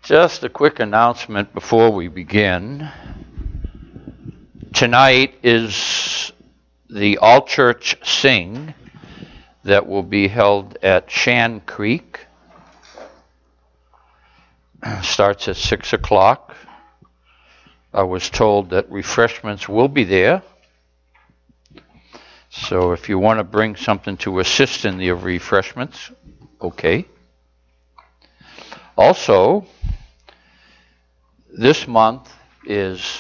Just a quick announcement before we begin. Tonight is the all-church sing that will be held at Shan Creek. Starts at 6 o'clock. I was told that refreshments will be there. So if you want to bring something to assist in the refreshments, okay. Also, this month is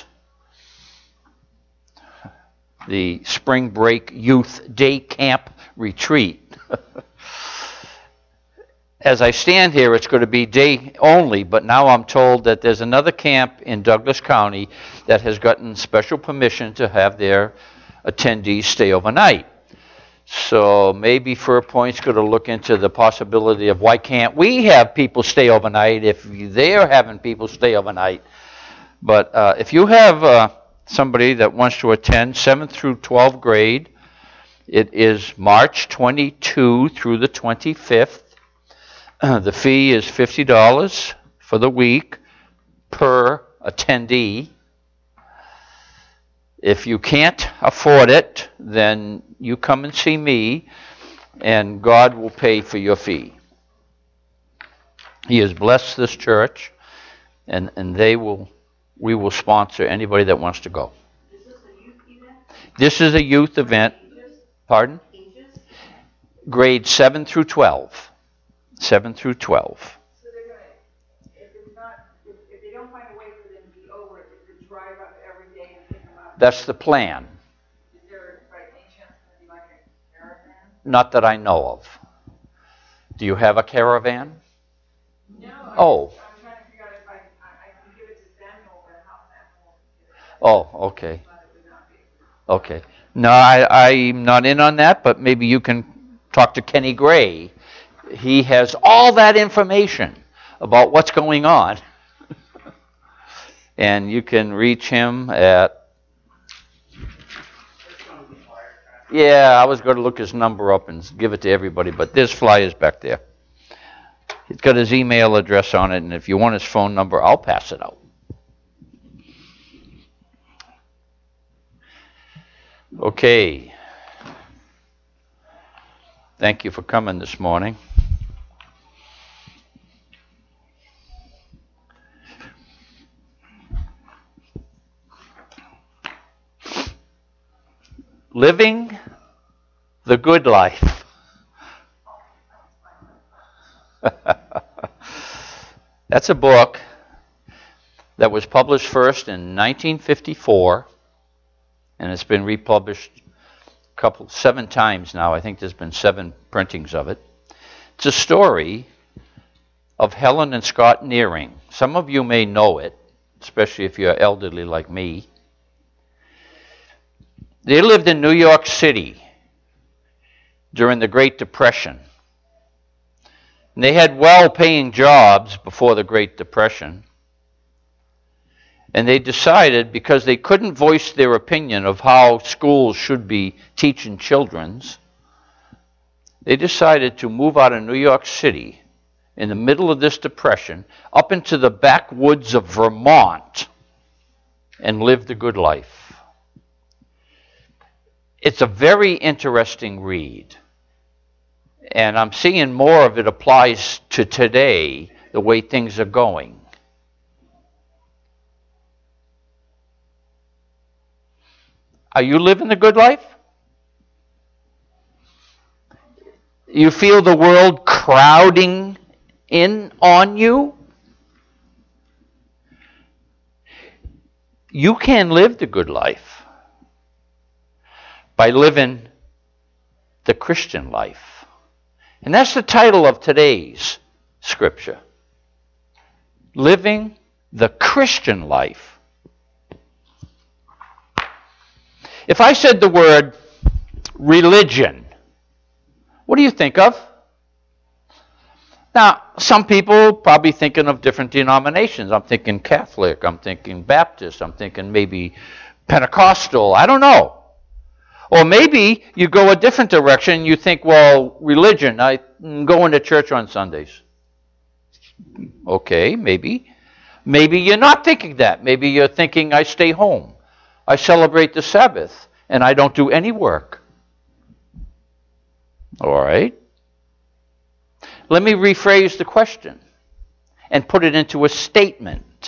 the Spring Break Youth Day Camp Retreat. As I stand here, it's going to be day only, but now I'm told that there's another camp in Douglas County that has gotten special permission to have their attendees stay overnight. So maybe Fur Point's going to look into the possibility of why can't we have people stay overnight if they're having people stay overnight. But if you have somebody that wants to attend 7th through 12th grade, it is March 22 through the 25th. The fee is $50 for the week per attendee. If you can't afford it, then you come and see me, and God will pay for your fee. He has blessed this church, and we will sponsor anybody that wants to go. Is this a youth event? This is a youth event. Pardon? Ages? Grades 7 through 12. 7 through 12. So they're going to, if they don't find a way for them to be over it, they could drive up every day and pick them up. That's the plan. Is there, by any chance, going to be like a caravan? Not that I know of. Do you have a caravan? No. Oh. I'm trying to figure out if I can give it to Samuel, but how Samuel can get it. Oh, okay. But it would not be. Okay. No, I'm not in on that, but maybe you can talk to Kenny Gray. He has all that information about what's going on. And you can reach him at... Yeah, I was going to look his number up and give it to everybody, but there's flyers back there. He's got his email address on it, and if you want his phone number, I'll pass it out. Okay. Thank you for coming this morning. Living the Good Life. That's a book that was published first in 1954, and it's been republished 7 times now. I think there's been 7 printings of it. It's a story of Helen and Scott Nearing. Some of you may know it, especially if you're elderly like me. They lived in New York City during the Great Depression. And they had well-paying jobs before the Great Depression. And they decided, because they couldn't voice their opinion of how schools should be teaching children's, they decided to move out of New York City in the middle of this depression up into the backwoods of Vermont and live the good life. It's a very interesting read. And I'm seeing more of it applies to today, the way things are going. Are you living the good life? You feel the world crowding in on you? You can live the good life by living the Christian life. And that's the title of today's scripture. Living the Christian life. If I said the word religion, what do you think of? Now, some people probably thinking of different denominations. I'm thinking Catholic, I'm thinking Baptist, I'm thinking maybe Pentecostal, I don't know. Or maybe you go a different direction, you think, well, religion, I'm going to church on Sundays. Okay, maybe. Maybe you're not thinking that. Maybe you're thinking, I stay home. I celebrate the Sabbath, and I don't do any work. All right. Let me rephrase the question and put it into a statement.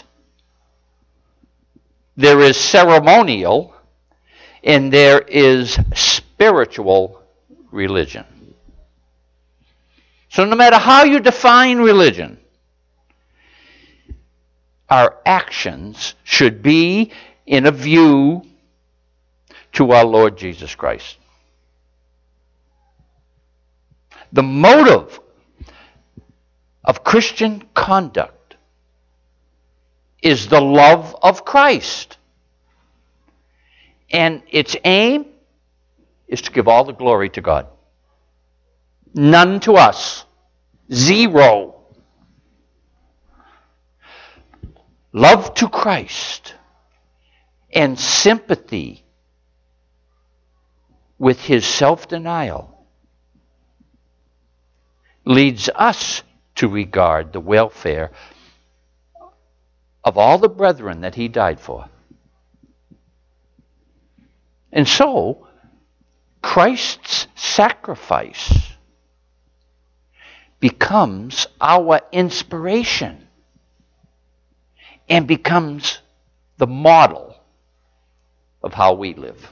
There is ceremonial and there is spiritual religion. So no matter how you define religion, our actions should be in a view to our Lord Jesus Christ. The motive of Christian conduct is the love of Christ. And its aim is to give all the glory to God. None to us. Zero. Love to Christ and sympathy with his self-denial leads us to regard the welfare of all the brethren that he died for. And so, Christ's sacrifice becomes our inspiration and becomes the model of how we live.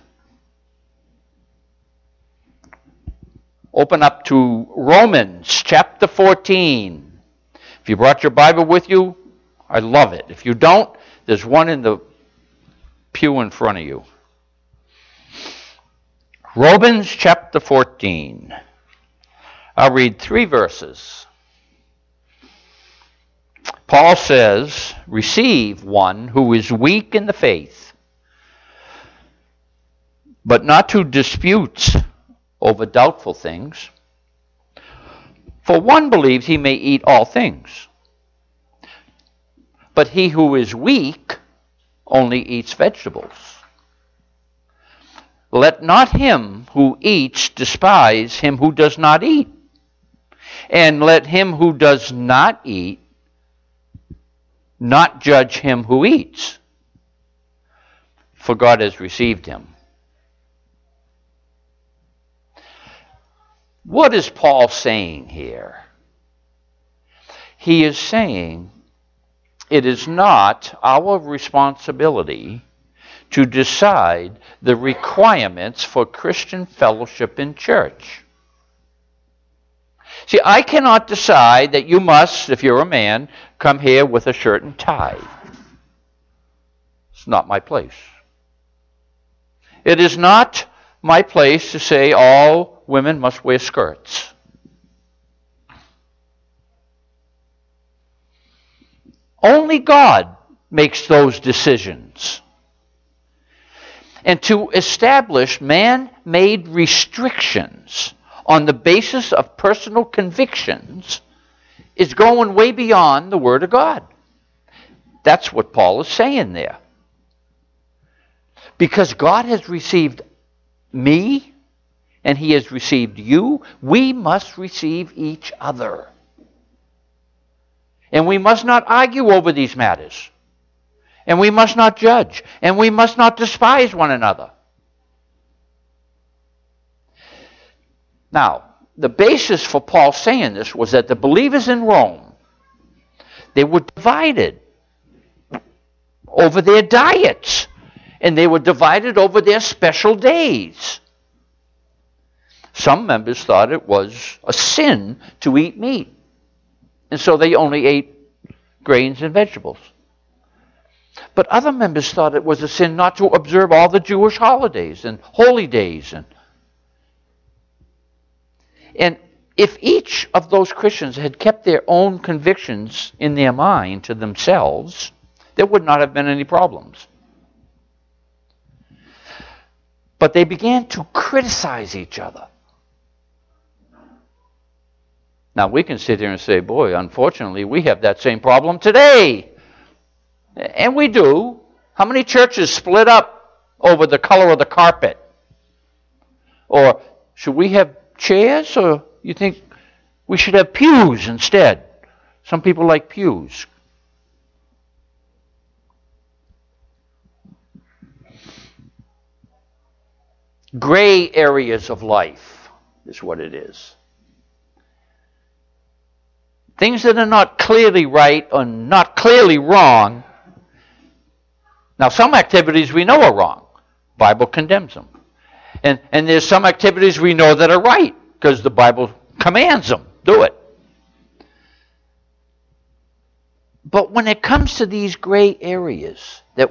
Open up to Romans chapter 14. If you brought your Bible with you, I love it. If you don't, there's one in the pew in front of you. Romans chapter 14. I'll read 3 verses. Paul says, receive one who is weak in the faith, but not to disputes over doubtful things. For one believes he may eat all things, but he who is weak only eats vegetables. Let not him who eats despise him who does not eat, and let him who does not eat not judge him who eats, for God has received him. What is Paul saying here? He is saying it is not our responsibility to decide the requirements for Christian fellowship in church. See, I cannot decide that you must, if you're a man, come here with a shirt and tie. It's not my place. It is not my place to say all women must wear skirts. Only God makes those decisions. And to establish man-made restrictions on the basis of personal convictions is going way beyond the Word of God. That's what Paul is saying there. Because God has received me and he has received you, we must receive each other. And we must not argue over these matters. And we must not judge. And we must not despise one another. Now, the basis for Paul saying this was that the believers in Rome, they were divided over their diets. And they were divided over their special days. Some members thought it was a sin to eat meat. And so they only ate grains and vegetables. But other members thought it was a sin not to observe all the Jewish holidays and holy days. And if each of those Christians had kept their own convictions in their mind to themselves, there would not have been any problems. But they began to criticize each other. Now, we can sit here and say, boy, unfortunately, we have that same problem today. And we do. How many churches split up over the color of the carpet? Or should we have chairs, or you think we should have pews instead? Some people like pews. Gray areas of life is what it is. Things that are not clearly right or not clearly wrong. Now, some activities we know are wrong. Bible condemns them. And there's some activities we know that are right because the Bible commands them. Do it. But when it comes to these gray areas that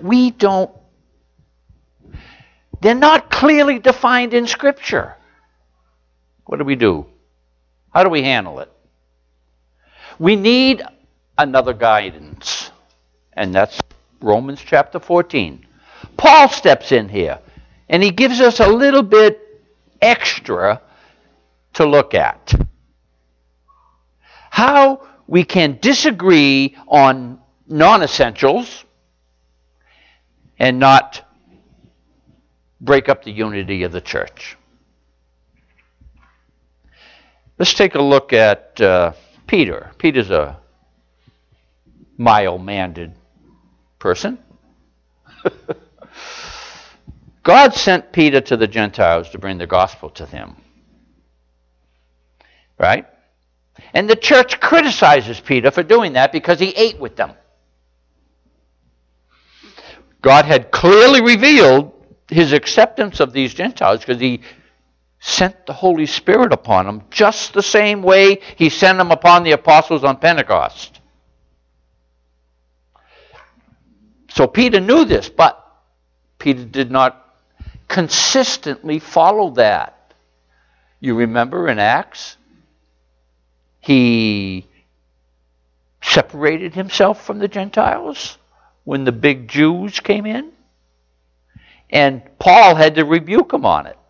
they're not clearly defined in Scripture. What do? How do we handle it? We need another guidance, and that's Romans chapter 14. Paul steps in here, and he gives us a little bit extra to look at. How we can disagree on non-essentials and not break up the unity of the church. Let's take a look at Peter. Peter's a mild-mannered person. God sent Peter to the Gentiles to bring the gospel to them. Right? And the church criticizes Peter for doing that because he ate with them. God had clearly revealed his acceptance of these Gentiles because he sent the Holy Spirit upon them just the same way he sent them upon the apostles on Pentecost. So Peter knew this, but Peter did not consistently follow that. You remember in Acts, he separated himself from the Gentiles when the big Jews came in. And Paul had to rebuke him on it.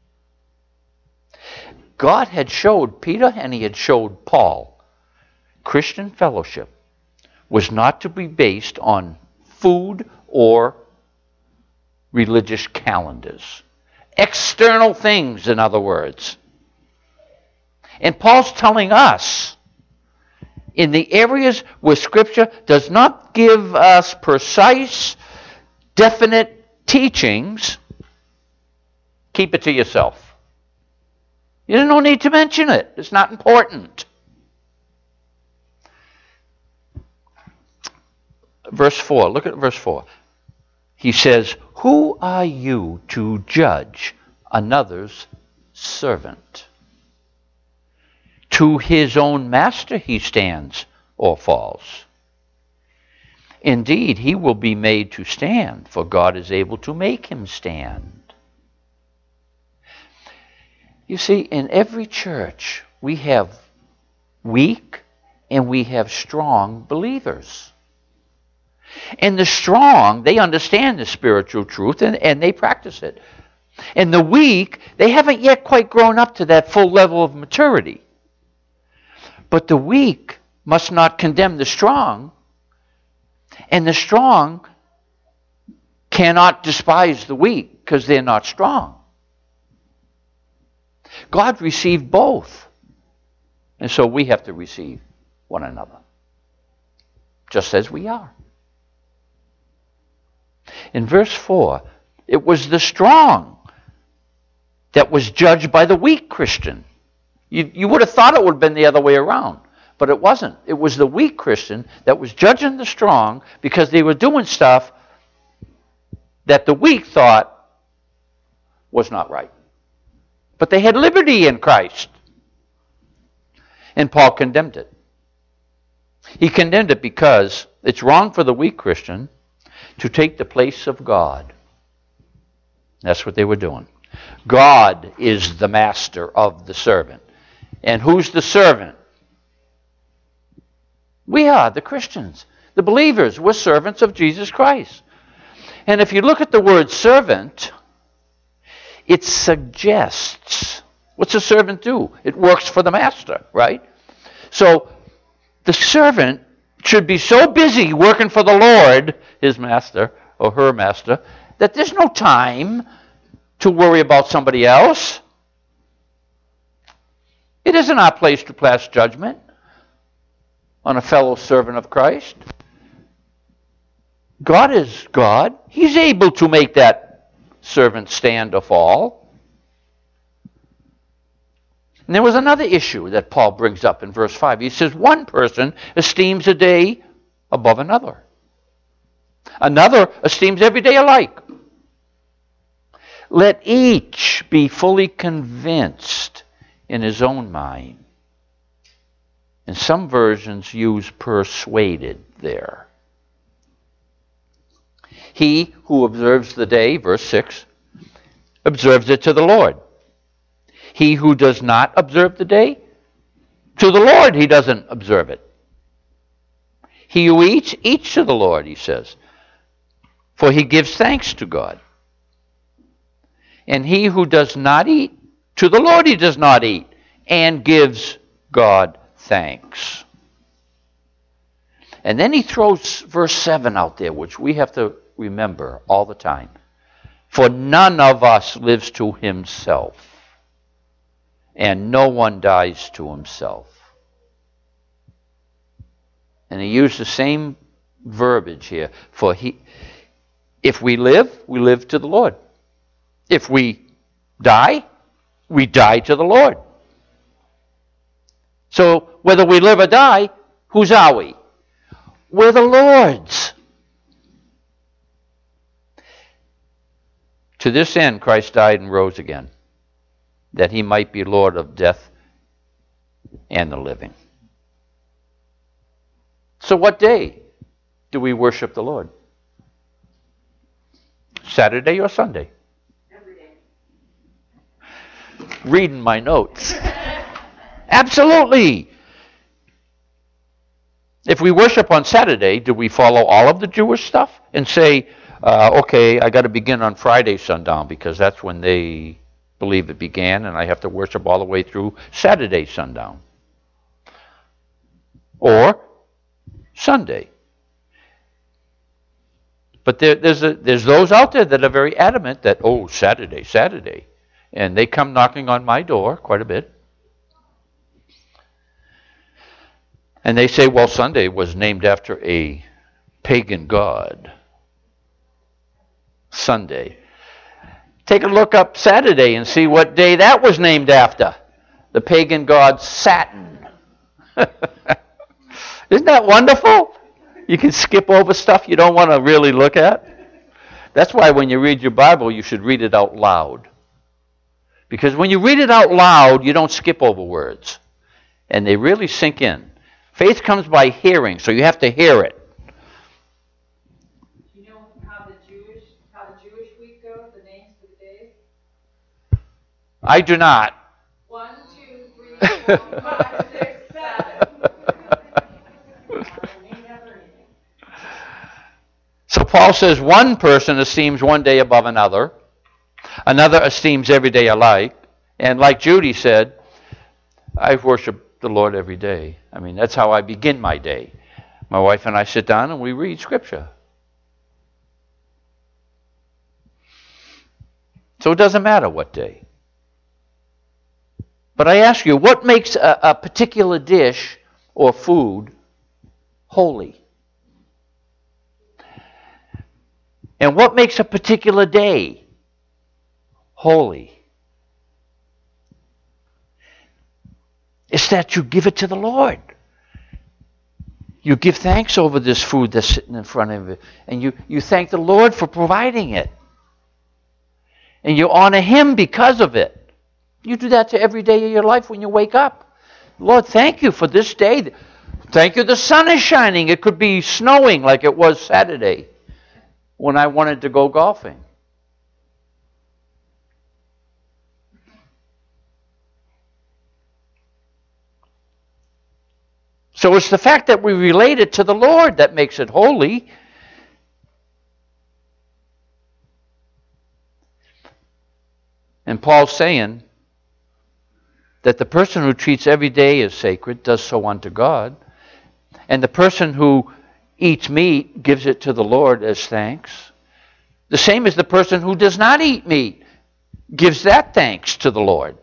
God had showed Peter and he had showed Paul Christian fellowship was not to be based on food or religious calendars. External things, in other words. And Paul's telling us, in the areas where Scripture does not give us precise, definite teachings, keep it to yourself. You don't need to mention it. It's not important. Verse 4. Look at verse 4. He says, "Who are you to judge another's servant? To his own master he stands or falls. Indeed, he will be made to stand, for God is able to make him stand." You see, in every church, we have weak and we have strong believers. And the strong, they understand the spiritual truth and they practice it. And the weak, they haven't yet quite grown up to that full level of maturity. But the weak must not condemn the strong, and the strong cannot despise the weak because they're not strong. God received both. And so we have to receive one another, just as we are. In verse 4, it was the strong that was judged by the weak Christian. You would have thought it would have been the other way around, but it wasn't. It was the weak Christian that was judging the strong because they were doing stuff that the weak thought was not right. But they had liberty in Christ. And Paul condemned it. He condemned it because it's wrong for the weak Christian to take the place of God. That's what they were doing. God is the master of the servant. And who's the servant? We are, the Christians. The believers. We're servants of Jesus Christ. And if you look at the word servant, it suggests. What's a servant do? It works for the master, right? So the servant should be so busy working for the Lord, his master or her master, that there's no time to worry about somebody else. It isn't our place to pass judgment on a fellow servant of Christ. God is God. He's able to make that servant stand or fall. And there was another issue that Paul brings up in verse 5. He says, one person esteems a day above another. Another esteems every day alike. Let each be fully convinced in his own mind. And some versions use persuaded there. He who observes the day, verse 6, observes it to the Lord. He who does not observe the day, to the Lord he doesn't observe it. He who eats to the Lord, he says, for he gives thanks to God. And he who does not eat, to the Lord he does not eat, and gives God thanks. And then he throws verse 7 out there, which we have to remember all the time. For none of us lives to himself, and no one dies to himself. And he used the same verbiage here. For if we live to the Lord. If we die to the Lord. So whether we live or die, whose are we? We're the Lord's. To this end, Christ died and rose again, that he might be Lord of death and the living. So what day do we worship the Lord? Saturday or Sunday? Every day. Reading my notes. Absolutely. If we worship on Saturday, do we follow all of the Jewish stuff and say, okay, I got to begin on Friday sundown because that's when they believe it began, and I have to worship all the way through Saturday sundown? Or Sunday. But there's those out there that are very adamant that, oh, Saturday. And they come knocking on my door quite a bit. And they say, well, Sunday was named after a pagan god. Sunday. Take a look up Saturday and see what day that was named after. The pagan god Saturn. Isn't that wonderful? You can skip over stuff you don't want to really look at. That's why when you read your Bible, you should read it out loud. Because when you read it out loud, you don't skip over words. And they really sink in. Faith comes by hearing, so you have to hear it. Do you know how the Jewish week goes, the names for the days? I do not. 1, 2, 3, 4, 5, 6, 7. So Paul says one person esteems one day above another. Another esteems every day alike. And like Judy said, I worship the Lord every day. I mean, that's how I begin my day. My wife and I sit down and we read Scripture. So it doesn't matter what day. But I ask you, what makes a particular dish or food holy? And what makes a particular day holy? It's that you give it to the Lord. You give thanks over this food that's sitting in front of you. And you thank the Lord for providing it. And you honor Him because of it. You do that to every day of your life when you wake up. Lord, thank you for this day. Thank you the sun is shining. It could be snowing like it was Saturday when I wanted to go golfing. So it's the fact that we relate it to the Lord that makes it holy. And Paul's saying that the person who treats every day as sacred does so unto God. And the person who eats meat gives it to the Lord as thanks. The same as the person who does not eat meat gives that thanks to the Lord.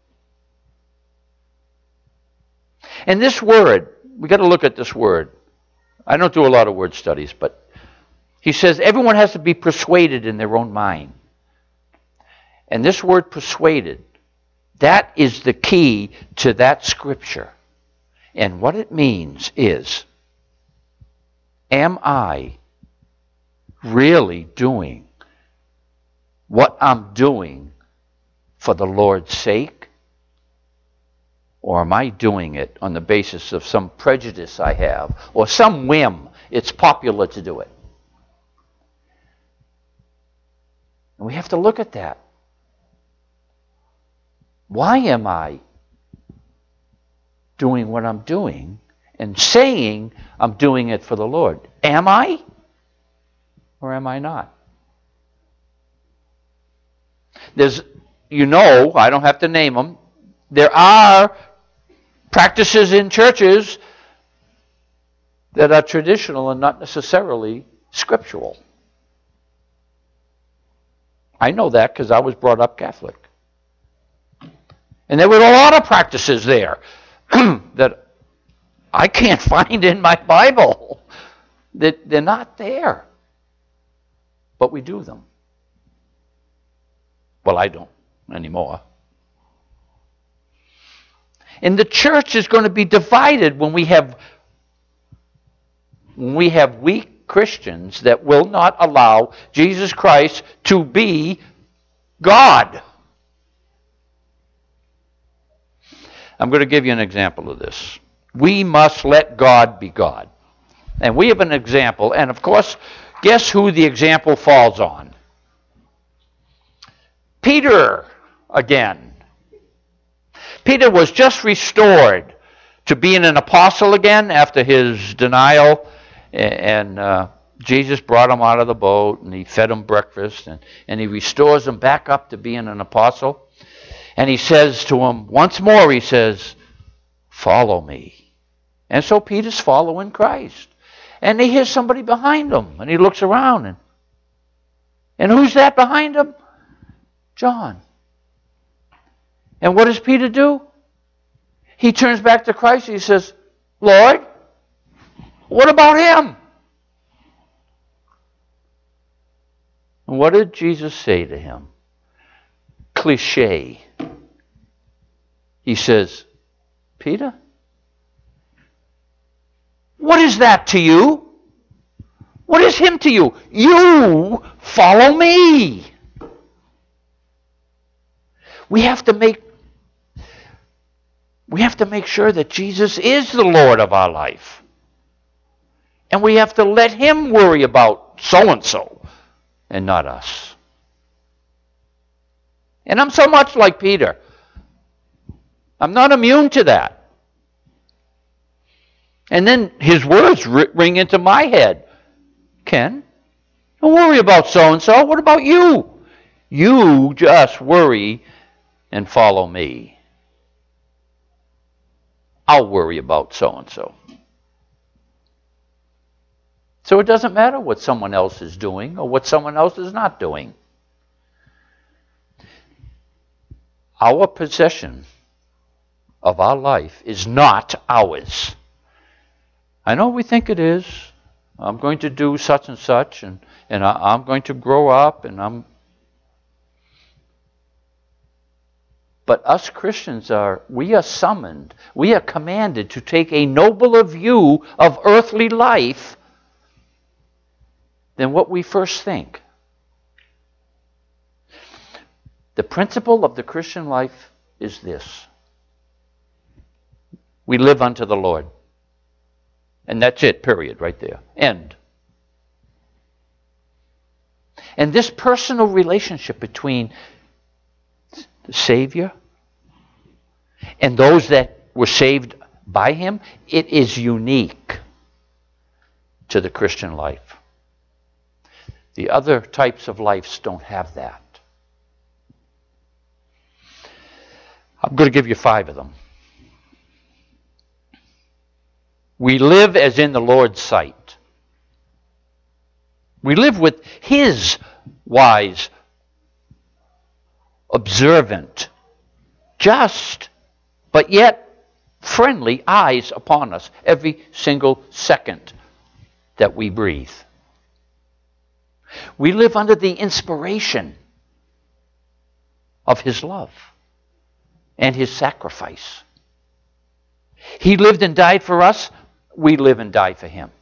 And this word, we got to look at this word. I don't do a lot of word studies, but he says everyone has to be persuaded in their own mind. And this word persuaded That is the key to that scripture. And what it means is, am I really doing what I'm doing for the Lord's sake? Or am I doing it on the basis of some prejudice I have or some whim? It's popular to do it. And we have to look at that. Why am I doing what I'm doing and saying I'm doing it for the Lord? Am I? Or am I not? There's, I don't have to name them. There are practices in churches that are traditional and not necessarily scriptural. I know that because I was brought up Catholic. And there were a lot of practices there that I can't find in my Bible. That they're not there. But we do them. Well, I don't anymore. And the church is going to be divided when we have weak Christians that will not allow Jesus Christ to be God. I'm going to give you an example of this. We must let God be God. And we have an example, and of course, guess who the example falls on? Peter again. Peter was just restored to being an apostle again after his denial, and Jesus brought him out of the boat, and he fed him breakfast, and he restores him back up to being an apostle. And he says to him, once more, he says, follow me. And so Peter's following Christ. And he hears somebody behind him, and he looks around, and who's that behind him? John. And what does Peter do? He turns back to Christ and he says, Lord, what about him? And what did Jesus say to him? Cliche. He says, Peter, what is that to you? What is him to you? You follow me. We have to make sure that Jesus is the Lord of our life. And we have to let him worry about so-and-so and not us. And I'm so much like Peter. I'm not immune to that. And then his words ring into my head. Ken, don't worry about so-and-so. What about you? You just worry and follow me. I'll worry about so-and-so. So it doesn't matter what someone else is doing or what someone else is not doing. Our possession of our life is not ours. I know we think it is. I'm going to do such and such, and I'm going to grow up, But us Christians we are summoned, we are commanded to take a nobler view of earthly life than what we first think. The principle of the Christian life is this. We live unto the Lord. And that's it, period, right there. End. And this personal relationship between the Savior and those that were saved by him, it is unique to the Christian life. The other types of lives don't have that. I'm going to give you 5 of them. We live as in the Lord's sight. We live with his wise, observant, just, but yet friendly eyes upon us every single second that we breathe. We live under the inspiration of his love. and his sacrifice. He lived and died for us. We live and die for him.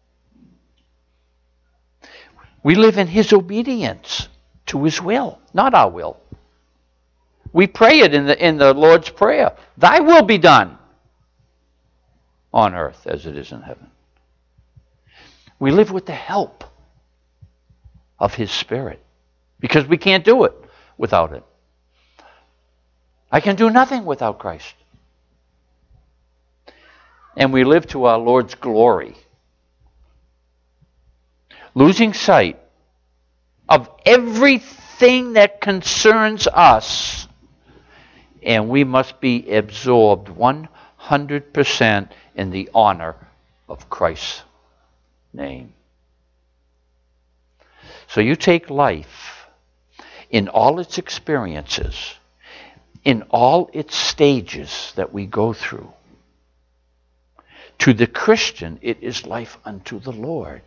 We live in his obedience to his will, not our will. We pray it in the Lord's Prayer. Thy will be done on earth as it is in heaven. We live with the help of his Spirit because we can't do it without it. I can do nothing without Christ. And we live to our Lord's glory, losing sight of everything that concerns us, and we must be absorbed 100% in the honor of Christ's name. So you take life in all its experiences, in all its stages that we go through. To the Christian, it is life unto the Lord.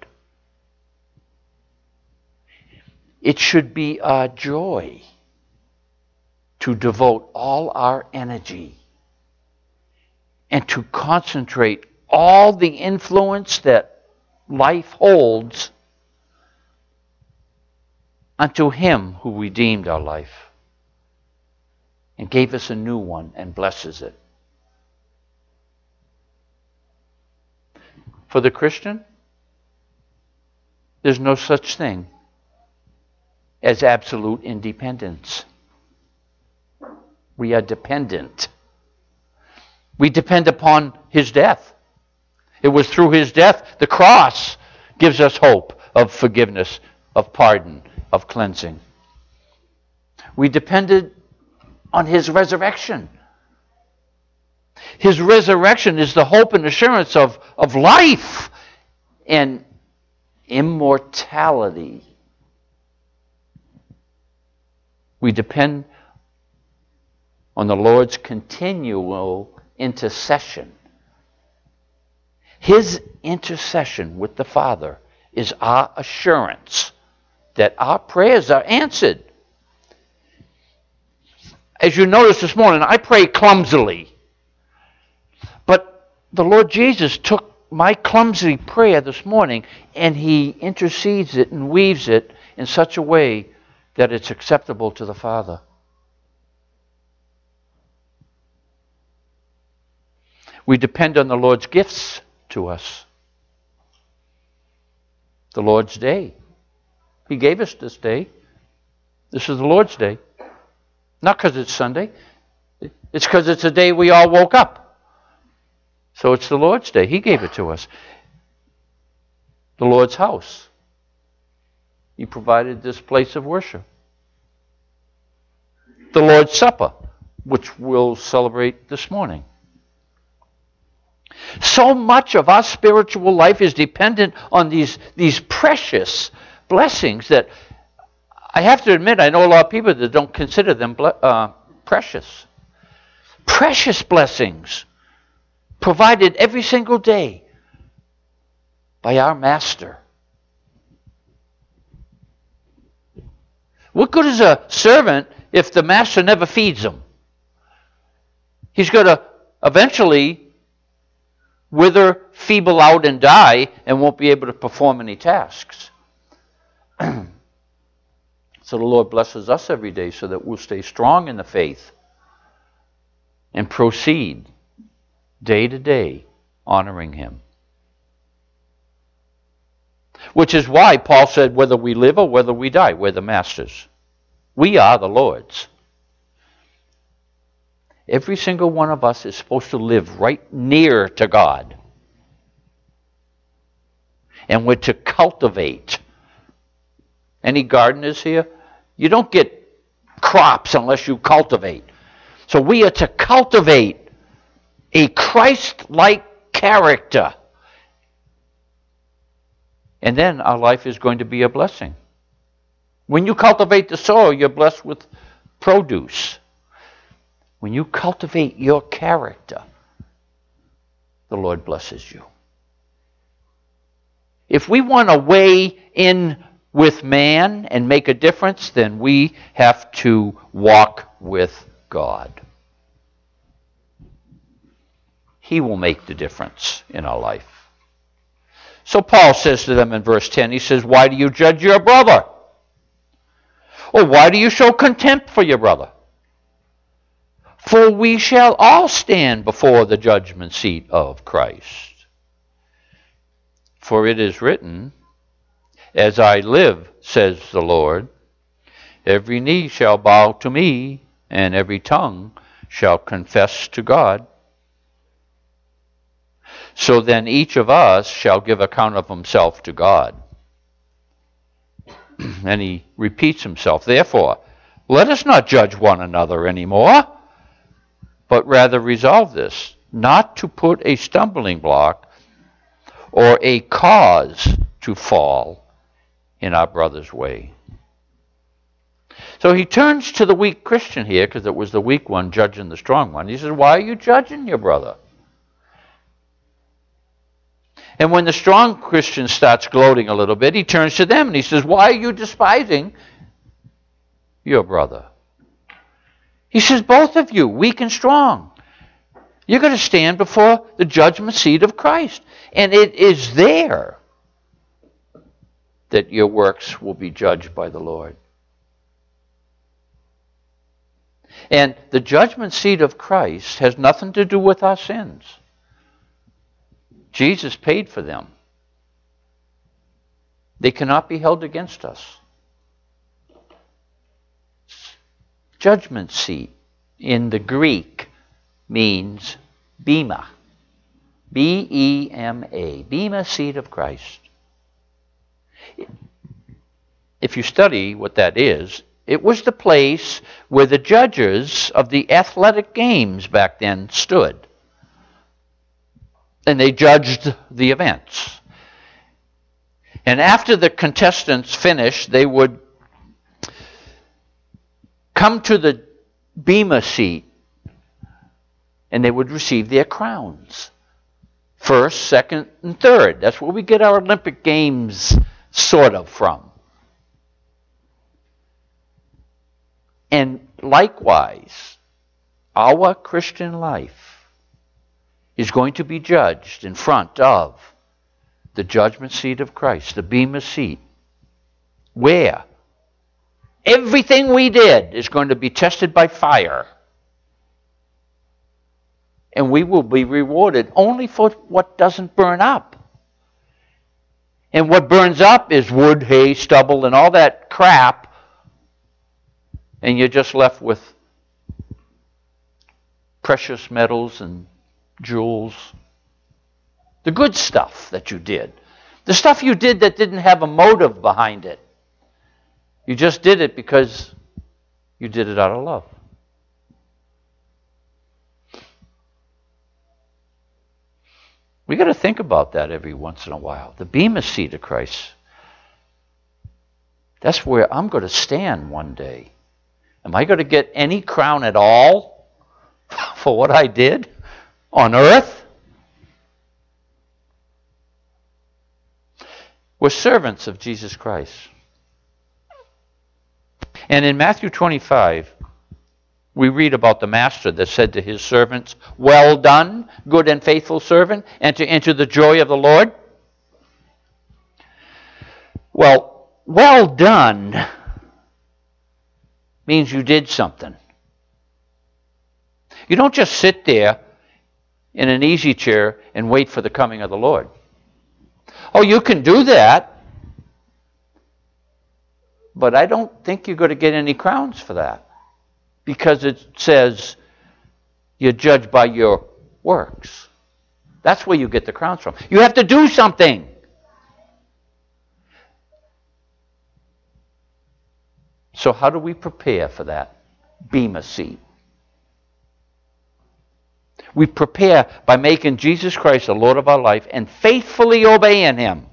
It should be our joy to devote all our energy and to concentrate all the influence that life holds unto him who redeemed our life and gave us a new one and blesses it. For the Christian, there's no such thing as absolute independence. We are dependent. We depend upon his death. It was through his death, the cross gives us hope of forgiveness, of pardon, of cleansing. We depended on his resurrection. His resurrection is the hope and assurance of life and immortality. We depend on the Lord's continual intercession. His intercession with the Father is our assurance that our prayers are answered. As you noticed this morning, I pray clumsily. But the Lord Jesus took my clumsy prayer this morning and he intercedes it and weaves it in such a way that it's acceptable to the Father. We depend on the Lord's gifts to us. The Lord's day. He gave us this day. This is the Lord's day. Not because it's Sunday. It's because it's a day we all woke up. So it's the Lord's day. He gave it to us. The Lord's house. He provided this place of worship. The Lord's Supper, which we'll celebrate this morning. So much of our spiritual life is dependent on these precious blessings that I have to admit, I know a lot of people that don't consider them precious. Precious blessings provided every single day by our Master. What good is a servant if the master never feeds him? He's going to eventually wither, feeble out, and die, and won't be able to perform any tasks. So the Lord blesses us every day so that we'll stay strong in the faith and proceed day to day honoring him. Which is why Paul said, whether we live or whether we die, we're the masters. We are the Lord's. Every single one of us is supposed to live right near to God. And we're to cultivate. Any gardeners here? You don't get crops unless you cultivate. So we are to cultivate a Christ-like character. And then our life is going to be a blessing. When you cultivate the soil, you're blessed with produce. When you cultivate your character, the Lord blesses you. If we want to weigh in with man and make a difference, then we have to walk with God. He will make the difference in our life. So Paul says to them in verse 10, he says, why do you judge your brother? Or why do you show contempt for your brother? For we shall all stand before the judgment seat of Christ. For it is written, as I live, says the Lord, every knee shall bow to me, and every tongue shall confess to God. So then each of us shall give account of himself to God. And he repeats himself, therefore, let us not judge one another anymore, but rather resolve this, not to put a stumbling block or a cause to fall in our brother's way. So he turns to the weak Christian here, because it was the weak one judging the strong one. He says, why are you judging your brother? And when the strong Christian starts gloating a little bit, he turns to them and he says, why are you despising your brother? He says, both of you, weak and strong, you're going to stand before the judgment seat of Christ. And it is there that your works will be judged by the Lord. And the judgment seat of Christ has nothing to do with our sins. Jesus paid for them. They cannot be held against us. Judgment seat in the Greek means bema. B-E-M-A. Bema, seat of Christ. If you study what that is, it was the place where the judges of the athletic games back then stood. And they judged the events. And after the contestants finished, they would come to the bema seat and they would receive their crowns. First, second, and third. That's where we get our Olympic Games sort of from. And likewise, our Christian life is going to be judged in front of the judgment seat of Christ, the bema seat, where everything we did is going to be tested by fire. And we will be rewarded only for what doesn't burn up. And what burns up is wood, hay, stubble, and all that crap. And you're just left with precious metals and jewels. The good stuff that you did. The stuff you did that didn't have a motive behind it. You just did it because you did it out of love. We got to think about that every once in a while. The bema seat of Christ. That's where I'm going to stand one day. Am I going to get any crown at all for what I did on earth? We're servants of Jesus Christ. And in Matthew 25, we read about the master that said to his servants, well done, good and faithful servant, enter into the joy of the Lord. Well done means you did something. You don't just sit there in an easy chair and wait for the coming of the Lord. Oh, you can do that, but I don't think you're going to get any crowns for that, because it says you're judged by your works. That's where you get the crowns from. You have to do something. So how do we prepare for that bema seat? We prepare by making Jesus Christ the Lord of our life and faithfully obeying Him.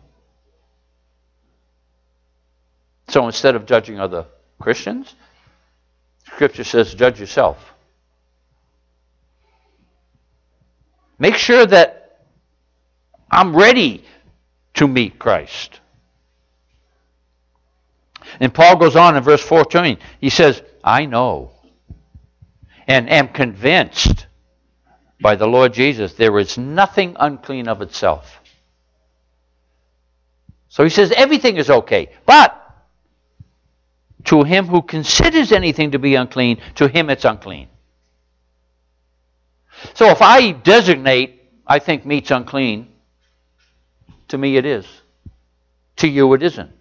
So instead of judging other Christians, Scripture says, judge yourself. Make sure that I'm ready to meet Christ. And Paul goes on in verse 14. He says, I know and am convinced by the Lord Jesus, there is nothing unclean of itself. So he says everything is okay. But to him who considers anything to be unclean, to him it's unclean. So if I designate, I think meat's unclean, to me it is. To you it isn't.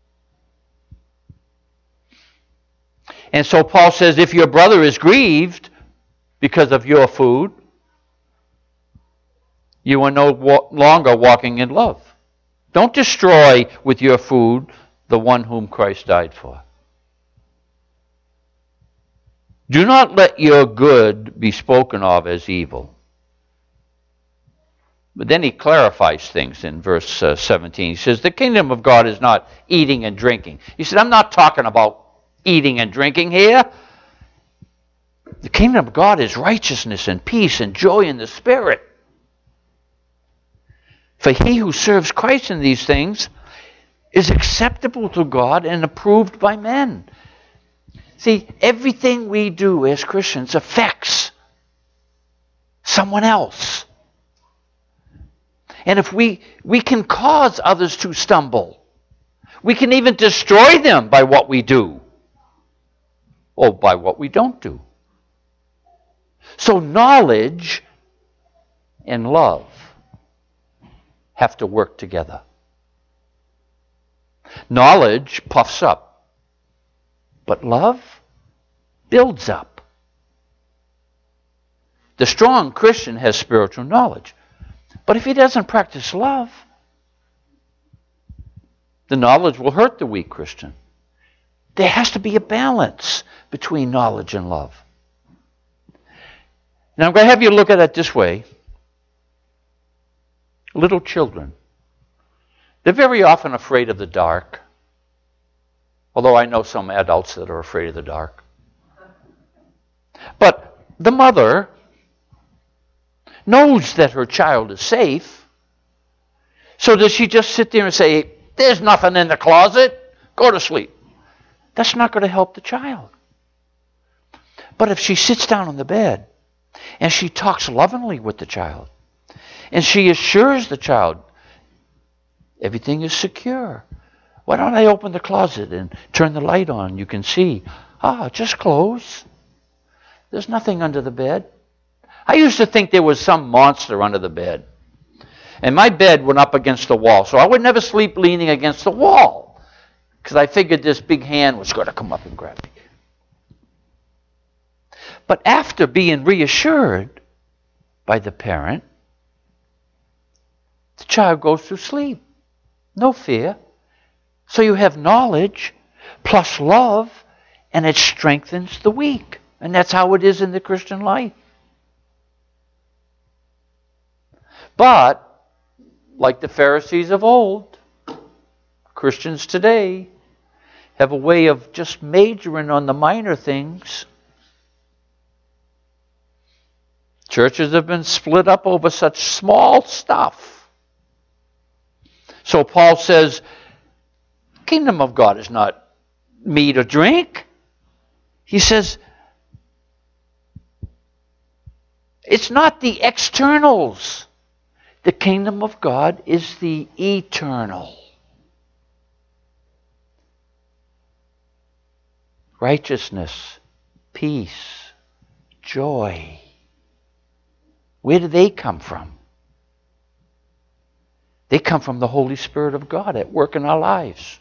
And so Paul says, if your brother is grieved because of your food, you are no longer walking in love. Don't destroy with your food the one whom Christ died for. Do not let your good be spoken of as evil. But then he clarifies things in verse 17. He says, the kingdom of God is not eating and drinking. He said, I'm not talking about eating and drinking here. The kingdom of God is righteousness and peace and joy in the Spirit. For he who serves Christ in these things is acceptable to God and approved by men. See, everything we do as Christians affects someone else. And if we can cause others to stumble, we can even destroy them by what we do or by what we don't do. So knowledge and love have to work together. Knowledge puffs up, but love builds up. The strong Christian has spiritual knowledge, but if he doesn't practice love, the knowledge will hurt the weak Christian. There has to be a balance between knowledge and love. Now I'm going to have you look at it this way. Little children, they're very often afraid of the dark. Although I know some adults that are afraid of the dark. But the mother knows that her child is safe. So does she just sit there and say, there's nothing in the closet, go to sleep? That's not going to help the child. But if she sits down on the bed and she talks lovingly with the child, and she assures the child, everything is secure. Why don't I open the closet and turn the light on? You can see. Just close. There's nothing under the bed. I used to think there was some monster under the bed. And my bed went up against the wall, so I would never sleep leaning against the wall, because I figured this big hand was going to come up and grab me. But after being reassured by the parent, the child goes to sleep. No fear. So you have knowledge plus love, and it strengthens the weak. And that's how it is in the Christian life. But, like the Pharisees of old, Christians today have a way of just majoring on the minor things. Churches have been split up over such small stuff. So Paul says, kingdom of God is not meat or drink. He says, it's not the externals. The kingdom of God is the eternal. Righteousness, peace, joy. Where do they come from? They come from the Holy Spirit of God at work in our lives.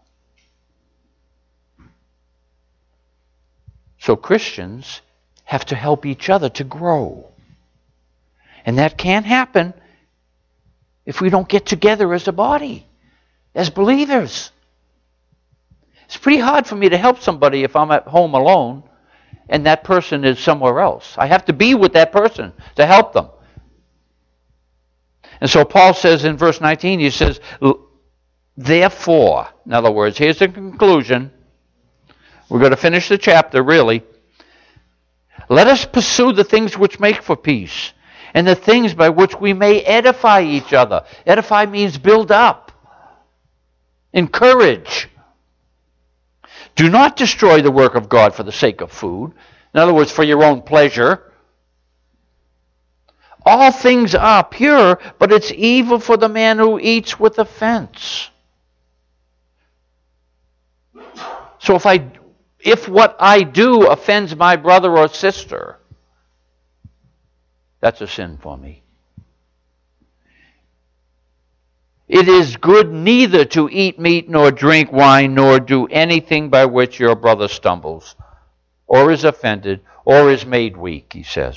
So Christians have to help each other to grow. And that can't happen if we don't get together as a body, as believers. It's pretty hard for me to help somebody if I'm at home alone and that person is somewhere else. I have to be with that person to help them. And so Paul says in verse 19, he says, therefore, in other words, here's the conclusion. We're going to finish the chapter, really. Let us pursue the things which make for peace, and the things by which we may edify each other. Edify means build up, encourage. Do not destroy the work of God for the sake of food. In other words, for your own pleasure. All things are pure, but it's evil for the man who eats with offense. So if what I do offends my brother or sister, that's a sin for me. It is good neither to eat meat nor drink wine nor do anything by which your brother stumbles or is offended or is made weak, he says.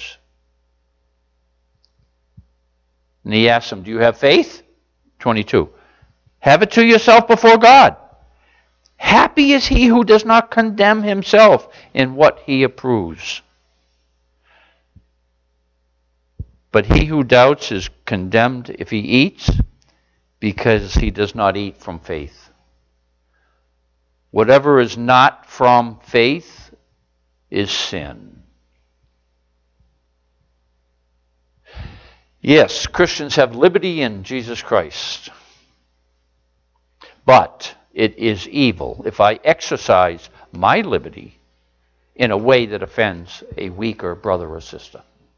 And he asks him, do you have faith? 22. Have it to yourself before God. Happy is he who does not condemn himself in what he approves. But he who doubts is condemned if he eats, because he does not eat from faith. Whatever is not from faith is sin. Yes, Christians have liberty in Jesus Christ. But it is evil if I exercise my liberty in a way that offends a weaker brother or sister.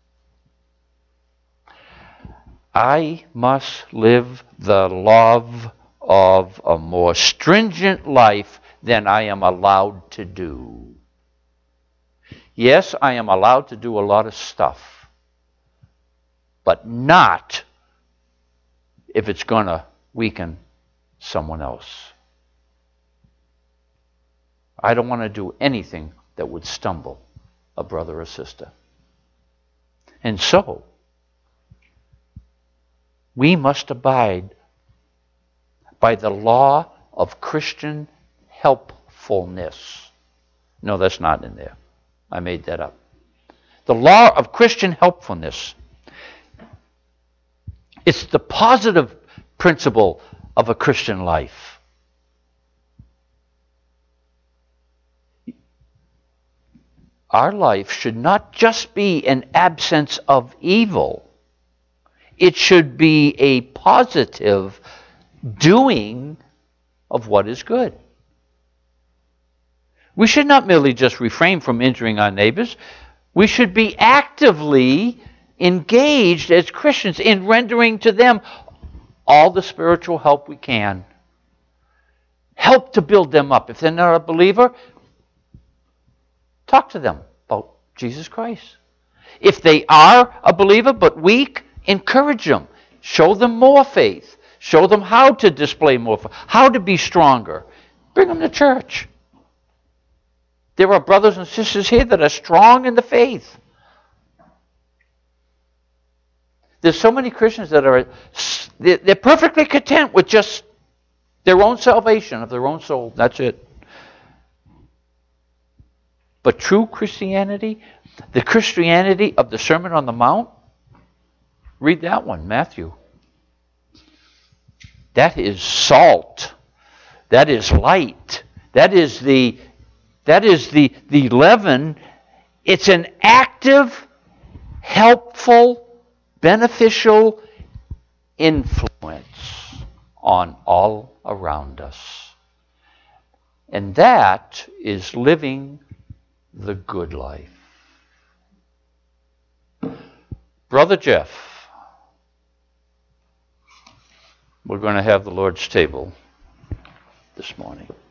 I must live the love of a more stringent life than I am allowed to do. Yes, I am allowed to do a lot of stuff, but not if it's going to weaken someone else. I don't want to do anything that would stumble a brother or sister. And so, we must abide by the law of Christian helpfulness. No, that's not in there. I made that up. The law of Christian helpfulness. It's the positive principle of a Christian life. Our life should not just be an absence of evil. It should be a positive doing of what is good. We should not merely just refrain from injuring our neighbors. We should be actively engaged as Christians in rendering to them all the spiritual help we can. Help to build them up. If they're not a believer, talk to them about Jesus Christ. If they are a believer but weak, encourage them. Show them more faith. Show them how to display more faith, how to be stronger. Bring them to church. There are brothers and sisters here that are strong in the faith. There's so many Christians that they're perfectly content with just their own salvation of their own soul. That's it. But true Christianity, the Christianity of the Sermon on the Mount, read that one, Matthew. That is salt. That is light. That is the leaven. It's an active, helpful, beneficial influence on all around us. And that is living the good life. Brother Jeff, we're going to have the Lord's table this morning.